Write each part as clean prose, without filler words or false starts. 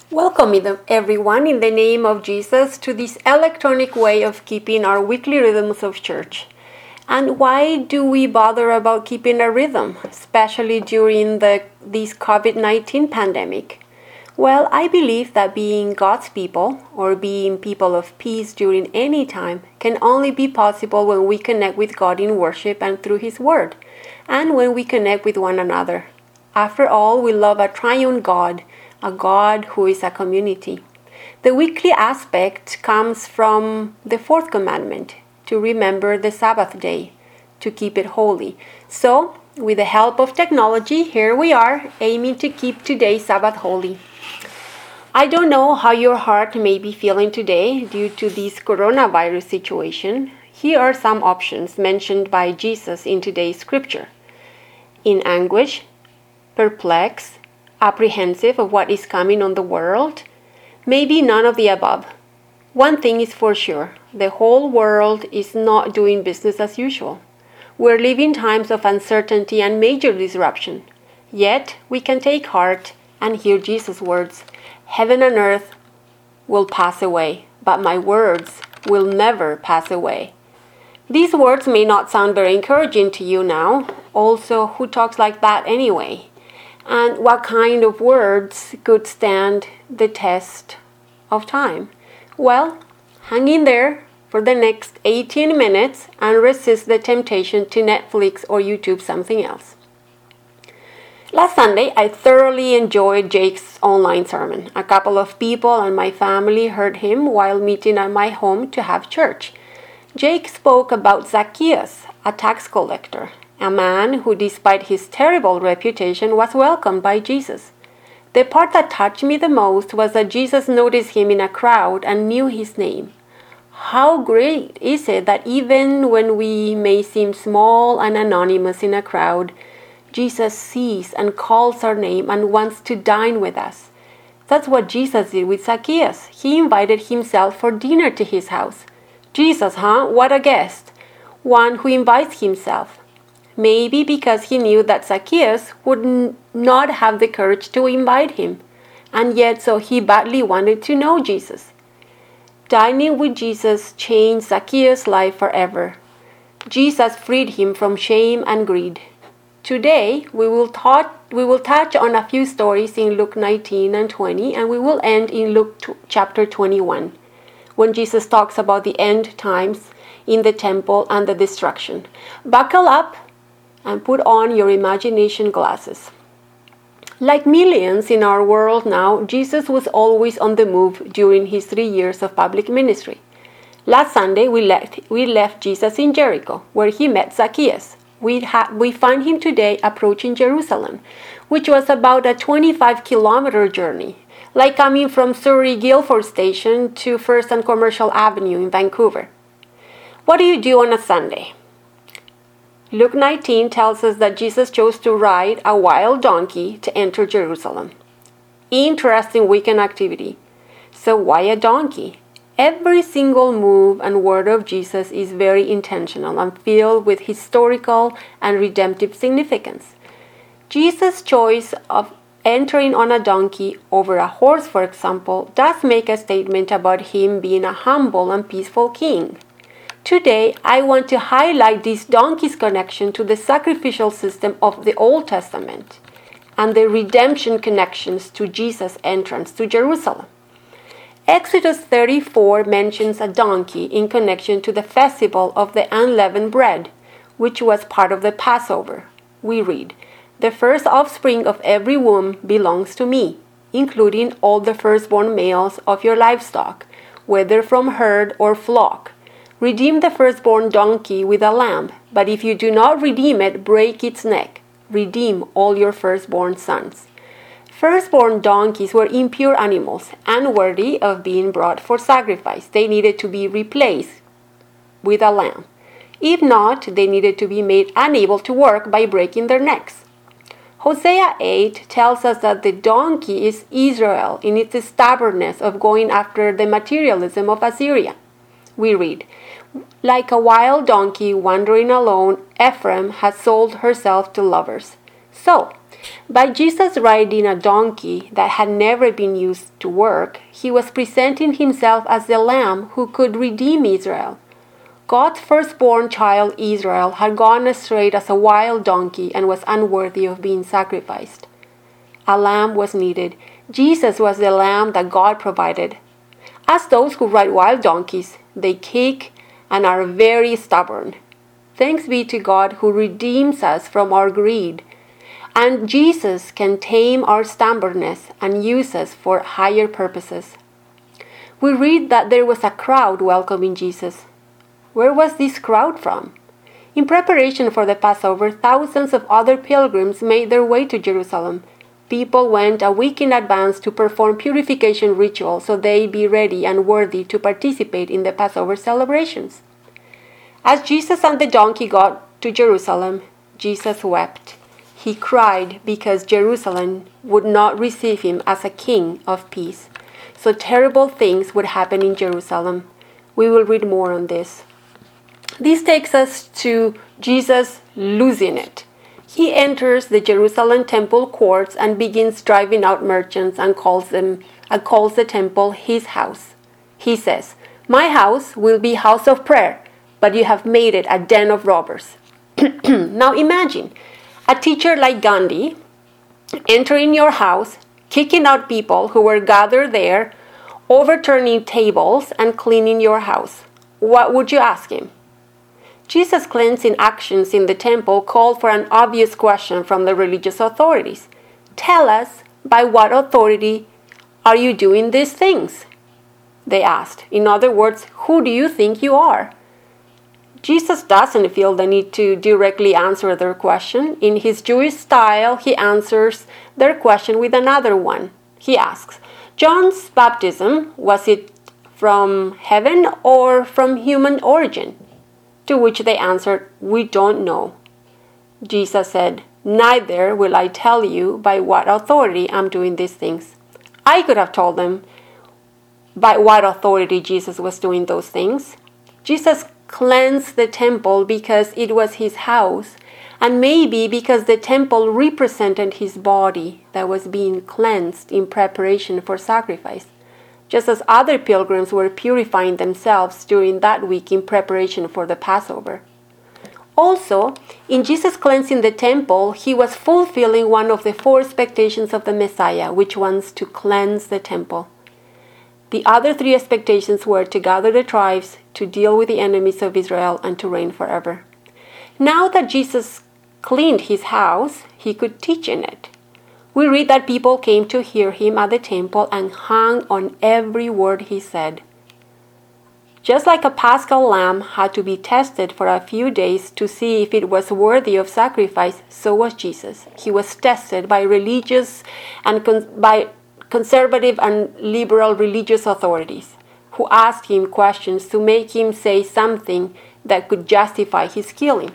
Welcome everyone in the name of Jesus to this electronic way of keeping our weekly rhythms of church. And why do we bother about keeping a rhythm, especially during this COVID-19 pandemic? Well, I believe that being God's people or being people of peace during any time can only be possible when we connect with God in worship and through His Word, and when we connect with one another. After all, we love a triune God, a God who is a community. The weekly aspect comes from the fourth commandment, to remember the Sabbath day, to keep it holy. So, with the help of technology, here we are, aiming to keep today's Sabbath holy. I don't know how your heart may be feeling today due to this coronavirus situation. Here are some options mentioned by Jesus in today's scripture. In anguish, perplexed, apprehensive of what is coming on the world? Maybe none of the above. One thing is for sure, the whole world is not doing business as usual. We're living times of uncertainty and major disruption. Yet, we can take heart and hear Jesus' words, "Heaven and earth will pass away, but my words will never pass away." These words may not sound very encouraging to you now. Also, who talks like that anyway? And what kind of words could stand the test of time? Well, hang in there for the next 18 minutes and resist the temptation to Netflix or YouTube something else. Last Sunday, I thoroughly enjoyed Jake's online sermon. A couple of people and my family heard him while meeting at my home to have church. Jake spoke about Zacchaeus, a tax collector, a man who, despite his terrible reputation, was welcomed by Jesus. The part that touched me the most was that Jesus noticed him in a crowd and knew his name. How great is it that even when we may seem small and anonymous in a crowd, Jesus sees and calls our name and wants to dine with us. That's what Jesus did with Zacchaeus. He invited himself for dinner to his house. Jesus, huh? What a guest! One who invites himself. Maybe because he knew that Zacchaeus would not have the courage to invite him, and yet so he badly wanted to know Jesus. Dining with Jesus changed Zacchaeus' life forever. Jesus freed him from shame and greed. Today, we will touch on a few stories in Luke 19 and 20, and we will end in Luke chapter 21, when Jesus talks about the end times in the temple and the destruction. Buckle up and put on your imagination glasses. Like millions in our world now, Jesus was always on the move during his 3 years of public ministry. Last Sunday, we left Jesus in Jericho, where he met Zacchaeus. We find him today approaching Jerusalem, which was about a 25-kilometer journey, like coming from Surrey Guildford Station to First and Commercial Avenue in Vancouver. What do you do on a Sunday? Luke 19 tells us that Jesus chose to ride a wild donkey to enter Jerusalem. Interesting weekend activity. So why a donkey? Every single move and word of Jesus is very intentional and filled with historical and redemptive significance. Jesus' choice of entering on a donkey over a horse, for example, does make a statement about him being a humble and peaceful king. Today, I want to highlight this donkey's connection to the sacrificial system of the Old Testament and the redemption connections to Jesus' entrance to Jerusalem. Exodus 34 mentions a donkey in connection to the festival of the unleavened bread, which was part of the Passover. We read, "The first offspring of every womb belongs to me, including all the firstborn males of your livestock, whether from herd or flock. Redeem the firstborn donkey with a lamb, but if you do not redeem it, break its neck. Redeem all your firstborn sons." Firstborn donkeys were impure animals, unworthy of being brought for sacrifice. They needed to be replaced with a lamb. If not, they needed to be made unable to work by breaking their necks. Hosea 8 tells us that the donkey is Israel in its stubbornness of going after the materialism of Assyria. We read, "Like a wild donkey wandering alone, Ephraim has sold herself to lovers." So, By Jesus riding a donkey that had never been used to work, he was presenting himself as the Lamb who could redeem Israel. God's firstborn child Israel had gone astray as a wild donkey and was unworthy of being sacrificed. A lamb was needed. Jesus was the lamb that God provided. As those who ride wild donkeys, they kick and are very stubborn. Thanks be to God who redeems us from our greed. And Jesus can tame our stubbornness and use us for higher purposes. We read that there was a crowd welcoming Jesus. Where was this crowd from? In preparation for the Passover, thousands of other pilgrims made their way to Jerusalem. People went a week in advance to perform purification rituals so they'd be ready and worthy to participate in the Passover celebrations. As Jesus and the donkey got to Jerusalem, Jesus wept. He cried because Jerusalem would not receive him as a king of peace. So terrible things would happen in Jerusalem. We will read more on this. This takes us to Jesus losing it. He enters the Jerusalem temple courts and begins driving out merchants and calls the temple his house. He says, "My house will be a house of prayer, but you have made it a den of robbers." Now imagine a teacher like Gandhi entering your house, kicking out people who were gathered there, overturning tables, and cleaning your house. What would you ask him? Jesus' cleansing actions in the temple called for an obvious question from the religious authorities. Tell us, by what authority are you doing these things? They asked. In other words, who do you think you are? Jesus doesn't feel the need to directly answer their question. In his Jewish style, he answers their question with another one. He asks, John's baptism, was it from heaven or from human origin? To which they answered, we don't know. Jesus said, neither will I tell you by what authority I'm doing these things. I could have told them by what authority Jesus was doing those things. Jesus cleansed the temple because it was his house, and maybe because the temple represented his body that was being cleansed in preparation for sacrifice, just as other pilgrims were purifying themselves during that week in preparation for the Passover. Also, in Jesus cleansing the temple, he was fulfilling one of the 4 expectations of the Messiah, which was to cleanse the temple. The other 3 expectations were to gather the tribes, to deal with the enemies of Israel, and to reign forever. Now that Jesus cleaned his house, he could teach in it. We read that people came to hear him at the temple and hung on every word he said. Just like a Paschal lamb had to be tested for a few days to see if it was worthy of sacrifice, so was Jesus. He was tested by religious and by conservative and liberal religious authorities who asked him questions to make him say something that could justify his killing.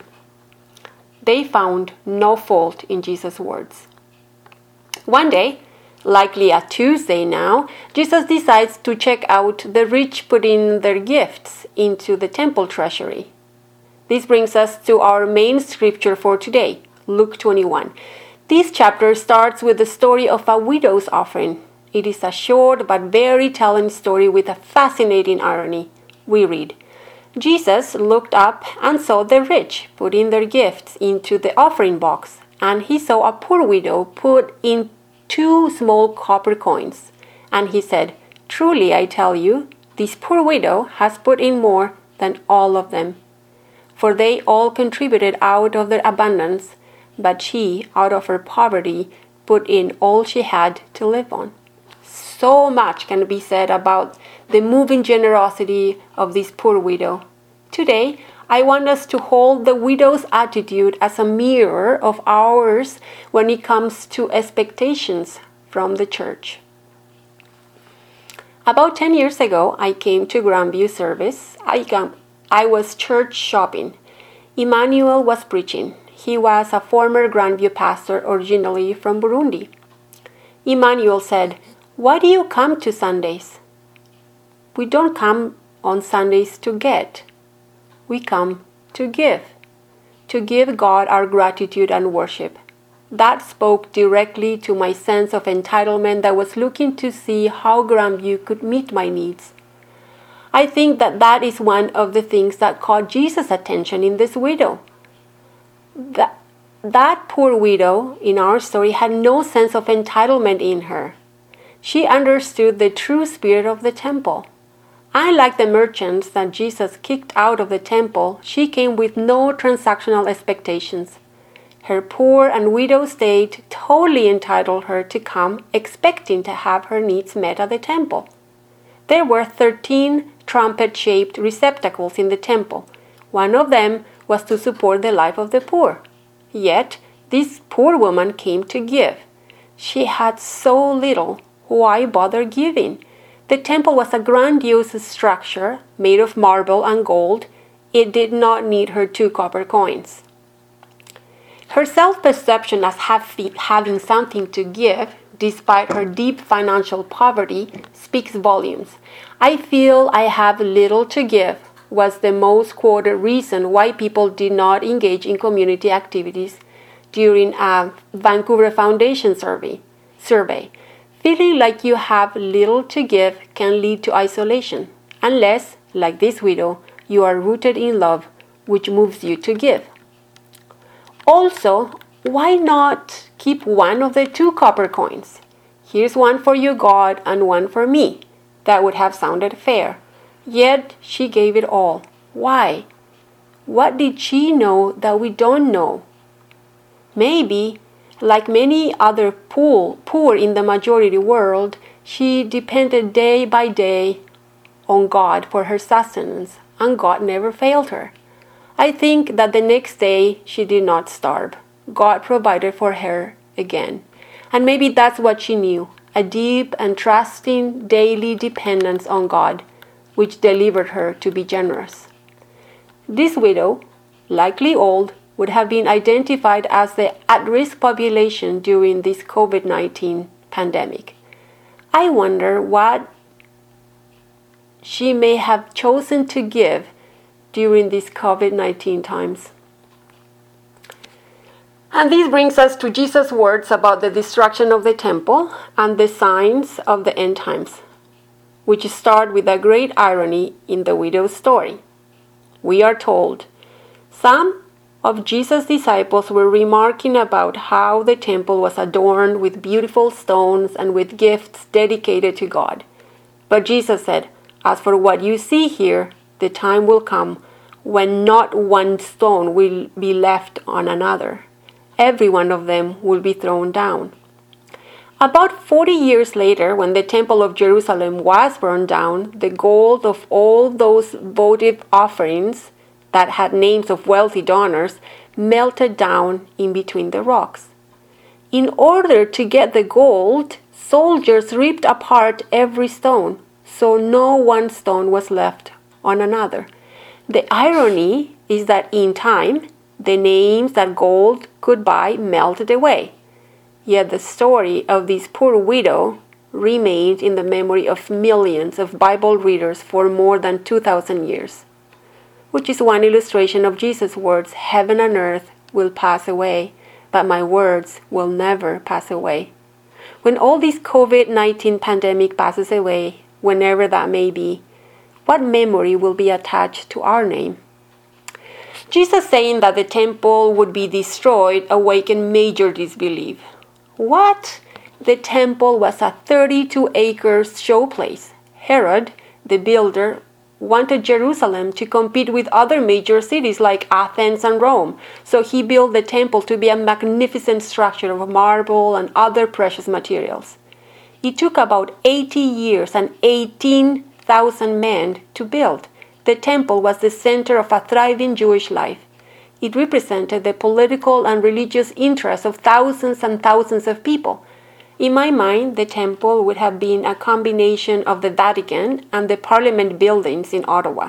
They found no fault in Jesus' words. One day, likely a Tuesday now, Jesus decides to check out the rich putting their gifts into the temple treasury. This brings us to our main scripture for today, Luke 21. This chapter starts with the story of a widow's offering. It is a short but very telling story with a fascinating irony. We read, Jesus looked up and saw the rich putting their gifts into the offering box, and he saw a poor widow put in 2 small copper coins. And he said, truly I tell you, this poor widow has put in more than all of them. For they all contributed out of their abundance, but she, out of her poverty, put in all she had to live on. So much can be said about the moving generosity of this poor widow. Today, I want us to hold the widow's attitude as a mirror of ours when it comes to expectations from the church. About 10 years ago, I came to Grandview service. I was church shopping. Emmanuel was preaching. He was a former Grandview pastor originally from Burundi. Emmanuel said, why do you come to Sundays? We don't come on Sundays to get. We come to give God our gratitude and worship. That spoke directly to my sense of entitlement that was looking to see how Grandview could meet my needs. I think that is one of the things that caught Jesus' attention in this widow. That poor widow in our story had no sense of entitlement in her. She understood the true spirit of the temple. Unlike the merchants that Jesus kicked out of the temple, she came with no transactional expectations. Her poor and widow state totally entitled her to come expecting to have her needs met at the temple. There were 13 trumpet-shaped receptacles in the temple. One of them was to support the life of the poor. Yet, this poor woman came to give. She had so little. Why bother giving? The temple was a grandiose structure made of marble and gold. It did not need her 2 copper coins. Her self-perception as having something to give, despite her deep financial poverty, speaks volumes. "I feel I have little to give" was the most quoted reason why people did not engage in community activities during a Vancouver Foundation survey. Feeling like you have little to give can lead to isolation, unless, like this widow, you are rooted in love, which moves you to give. Also, why not keep one of the 2 copper coins? "Here's one for you, God, and one for me." That would have sounded fair. Yet she gave it all. Why? What did she know that we don't know? Maybe, like many other poor in the majority world, she depended day by day on God for her sustenance, and God never failed her. I think that the next day she did not starve. God provided for her again. And maybe that's what she knew, a deep and trusting daily dependence on God, which delivered her to be generous. This widow, likely old, would have been identified as the at-risk population during this COVID-19 pandemic. I wonder what she may have chosen to give during these COVID-19 times. And this brings us to Jesus' words about the destruction of the temple and the signs of the end times, which start with a great irony in the widow's story. We are told, some of Jesus' disciples were remarking about how the temple was adorned with beautiful stones and with gifts dedicated to God. But Jesus said, "As for what you see here, the time will come when not one stone will be left on another. Every one of them will be thrown down." About 40 years later, when the Temple of Jerusalem was burned down, the gold of all those votive offerings that had names of wealthy donors melted down in between the rocks. In order to get the gold, soldiers ripped apart every stone, so no one stone was left on another. The irony is that in time, the names that gold could buy melted away. Yet the story of this poor widow remained in the memory of millions of Bible readers for more than 2,000 years, which is one illustration of Jesus' words, "Heaven and earth will pass away, but my words will never pass away." When all this COVID-19 pandemic passes away, whenever that may be, what memory will be attached to our name? Jesus saying that the temple would be destroyed awakened major disbelief. What? The temple was a 32-acre showplace. Herod, the builder, wanted Jerusalem to compete with other major cities like Athens and Rome, so he built the temple to be a magnificent structure of marble and other precious materials. It took about 80 years and 18,000 men to build. The temple was the center of a thriving Jewish life. It represented the political and religious interests of thousands and thousands of people. In my mind, the temple would have been a combination of the Vatican and the Parliament buildings in Ottawa.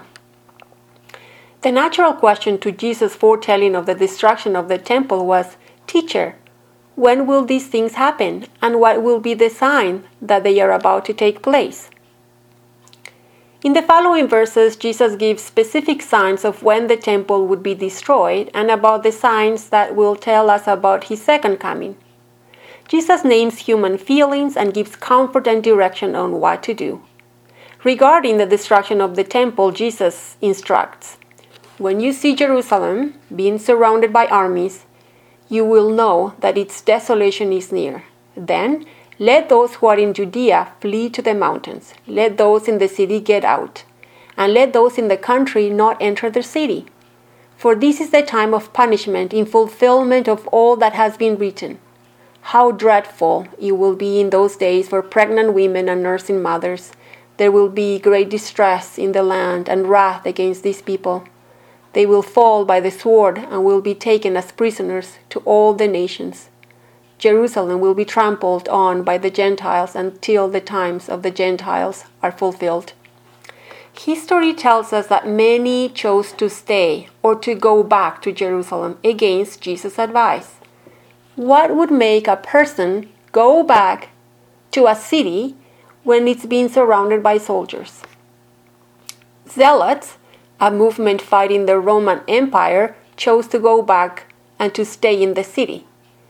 The natural question to Jesus' foretelling of the destruction of the temple was, "Teacher, when will these things happen, and what will be the sign that they are about to take place?" In the following verses, Jesus gives specific signs of when the temple would be destroyed and about the signs that will tell us about his second coming. Jesus names human feelings and gives comfort and direction on what to do. Regarding the destruction of the temple, Jesus instructs, "When you see Jerusalem being surrounded by armies, you will know that its desolation is near. Then let those who are in Judea flee to the mountains. Let those in the city get out, and let those in the country not enter the city. For this is the time of punishment in fulfillment of all that has been written. How dreadful it will be in those days for pregnant women and nursing mothers. There will be great distress in the land and wrath against these people. They will fall by the sword and will be taken as prisoners to all the nations. Jerusalem will be trampled on by the Gentiles until the times of the Gentiles are fulfilled." History tells us that many chose to stay or to go back to Jerusalem against Jesus' advice. What would make a person go back to a city when it's being surrounded by soldiers? Zealots, a movement fighting the Roman Empire, chose to go back and to stay in the city.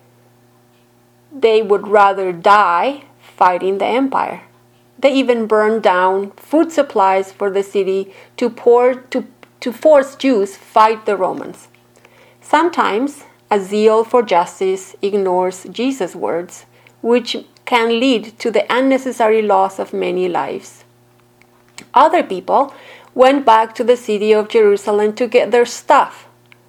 They would rather die fighting the empire. They even burned down food supplies for the city to force Jews fight the Romans. Sometimes a zeal for justice ignores Jesus' words, which can lead to the unnecessary loss of many lives. Other people went back to the city of Jerusalem to get their stuff.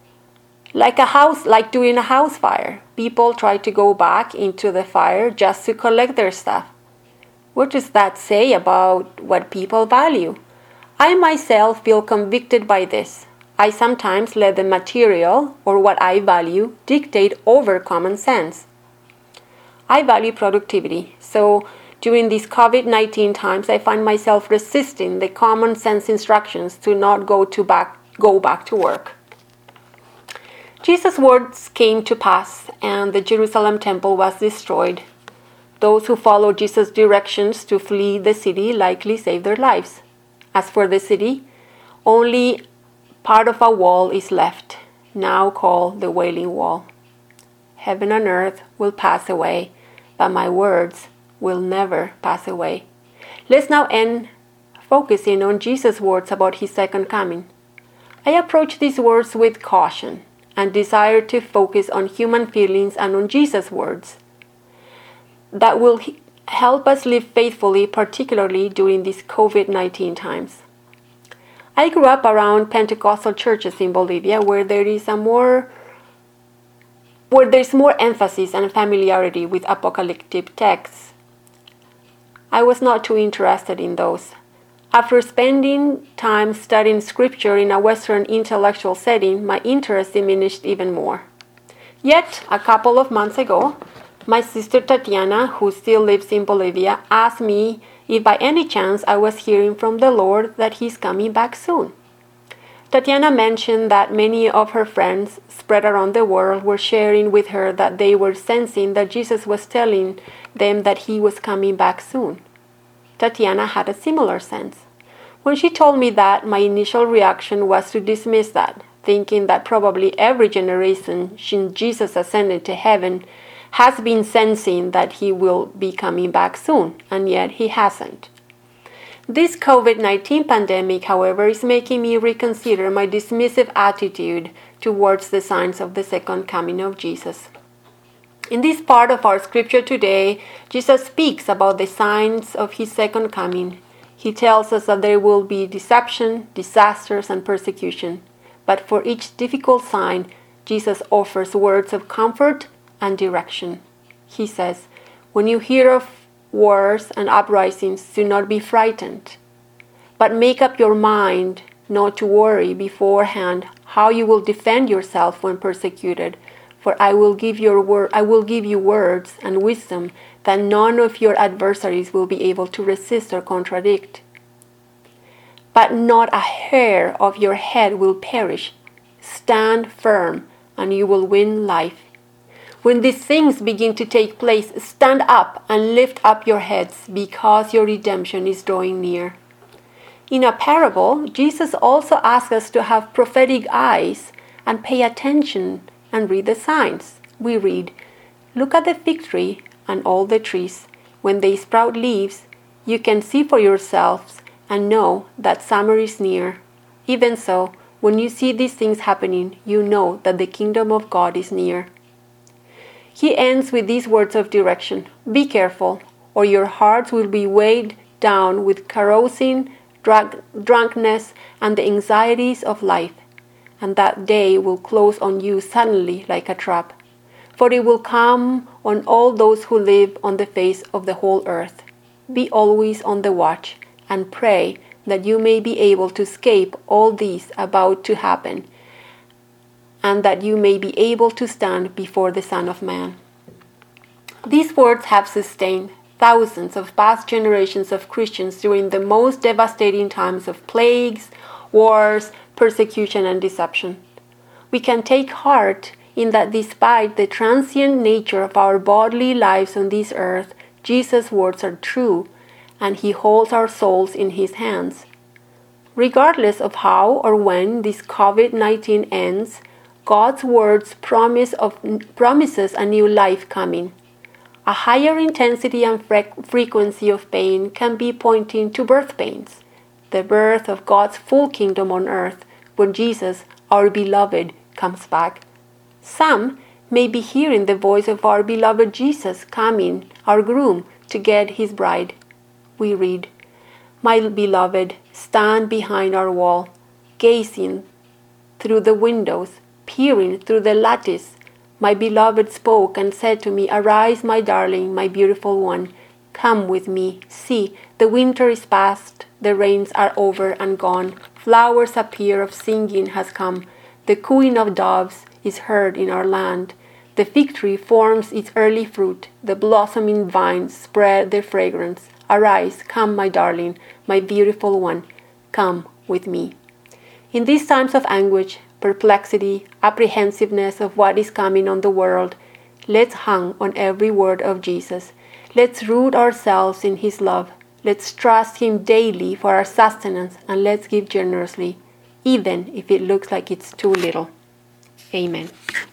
Like during a house fire, people try to go back into the fire just to collect their stuff. What does that say about what people value? I myself feel convicted by this. I sometimes let the material or what I value dictate over common sense. I value productivity, so during these COVID-19 times, I find myself resisting the common sense instructions to not go back to work. Jesus' words came to pass, and the Jerusalem temple was destroyed. Those who followed Jesus' directions to flee the city likely saved their lives. As for the city, only part of a wall is left, now called the Wailing Wall. Heaven and earth will pass away, but my words will never pass away. Let's now end focusing on Jesus' words about his second coming. I approach these words with caution and desire to focus on human feelings and on Jesus' words that will help us live faithfully, particularly during these COVID-19 times. I grew up around Pentecostal churches in Bolivia where there's more emphasis and familiarity with apocalyptic texts. I was not too interested in those. After spending time studying scripture in a Western intellectual setting, my interest diminished even more. Yet, a couple of months ago, my sister Tatiana, who still lives in Bolivia, asked me if by any chance I was hearing from the Lord that He's coming back soon. Tatiana mentioned that many of her friends spread around the world were sharing with her that they were sensing that Jesus was telling them that He was coming back soon. Tatiana had a similar sense. When she told me that, my initial reaction was to dismiss that, thinking that probably every generation since Jesus ascended to heaven has been sensing that He will be coming back soon, and yet He hasn't. This COVID-19 pandemic, however, is making me reconsider my dismissive attitude towards the signs of the second coming of Jesus. In this part of our scripture today, Jesus speaks about the signs of His second coming. He tells us that there will be deception, disasters, and persecution. But for each difficult sign, Jesus offers words of comfort and direction. He says, "When you hear of wars and uprisings, do not be frightened, but make up your mind not to worry beforehand how you will defend yourself when persecuted. For I will give you words and wisdom that none of your adversaries will be able to resist or contradict. But not a hair of your head will perish. Stand firm, and you will win life. When these things begin to take place, stand up and lift up your heads, because your redemption is drawing near." In a parable, Jesus also asks us to have prophetic eyes and pay attention and read the signs. We read, "Look at the fig tree and all the trees. When they sprout leaves, you can see for yourselves and know that summer is near. Even so, when you see these things happening, you know that the kingdom of God is near." He ends with these words of direction: "Be careful, or your hearts will be weighed down with carousing, drunkenness, and the anxieties of life, and that day will close on you suddenly like a trap. For it will come on all those who live on the face of the whole earth. Be always on the watch, and pray that you may be able to escape all these about to happen, and that you may be able to stand before the Son of Man." These words have sustained thousands of past generations of Christians during the most devastating times of plagues, wars, persecution, and deception. We can take heart in that despite the transient nature of our bodily lives on this earth, Jesus' words are true, and He holds our souls in His hands. Regardless of how or when this COVID-19 ends, God's words promises a new life coming. A higher intensity and frequency of pain can be pointing to birth pains, the birth of God's full kingdom on earth, when Jesus, our beloved, comes back. Some may be hearing the voice of our beloved Jesus coming, our groom, to get His bride. We read, "My beloved, stand behind our wall, gazing through the windows, peering through the lattice. My beloved spoke and said to me, 'Arise, my darling, my beautiful one. Come with me. See, the winter is past, the rains are over and gone. Flowers appear, of singing has come. The cooing of doves is heard in our land. The fig tree forms its early fruit. The blossoming vines spread their fragrance. Arise, come, my darling, my beautiful one. Come with me.'" In these times of anguish, perplexity, apprehensiveness of what is coming on the world, let's hang on every word of Jesus. Let's root ourselves in His love. Let's trust Him daily for our sustenance, and let's give generously, even if it looks like it's too little. Amen.